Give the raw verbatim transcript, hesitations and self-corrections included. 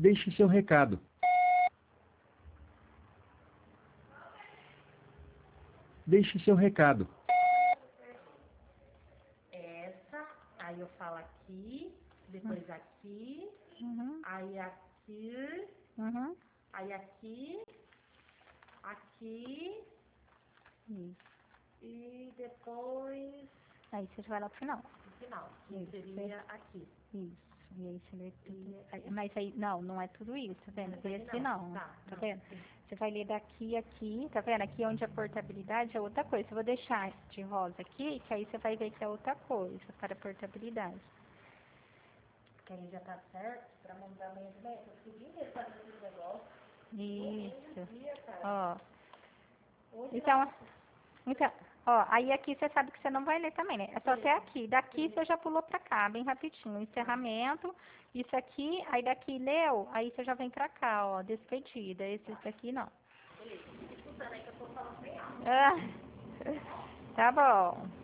Deixe seu recado. Deixe seu recado. Essa, aí eu falo aqui, depois aqui, Uhum. aí aqui, Uhum. aí aqui, aqui Isso. e depois Aí você vai lá pro final. no final, que Isso, seria aqui. Isso. E aí você lê tudo. E Aí- aqui? Mas aí, não, não é tudo isso, tá vendo? Esse aqui Esse não. não. Tá, Tá não, vendo? sim. Você vai ler daqui aqui, tá vendo? Aqui onde a portabilidade é outra coisa. Eu vou deixar de rosa aqui, que aí você vai ver que é outra coisa para portabilidade. Que aí já tá certo pra mandar amanhã de manhã. Eu fiquei o dia inteiro fazendo esse negócio. Isso. Um dia, cara. Ó. Hoje Então, então, ó, aí aqui você sabe que você não vai ler também, né? É só até aqui. Daqui você já pulou pra cá, bem rapidinho. Encerramento, isso aqui, aí daqui leu, aí você já vem pra cá, ó, despedida. Esse daqui não. Beleza, escutando aí que eu tô falando bem alto. Ah, tá bom.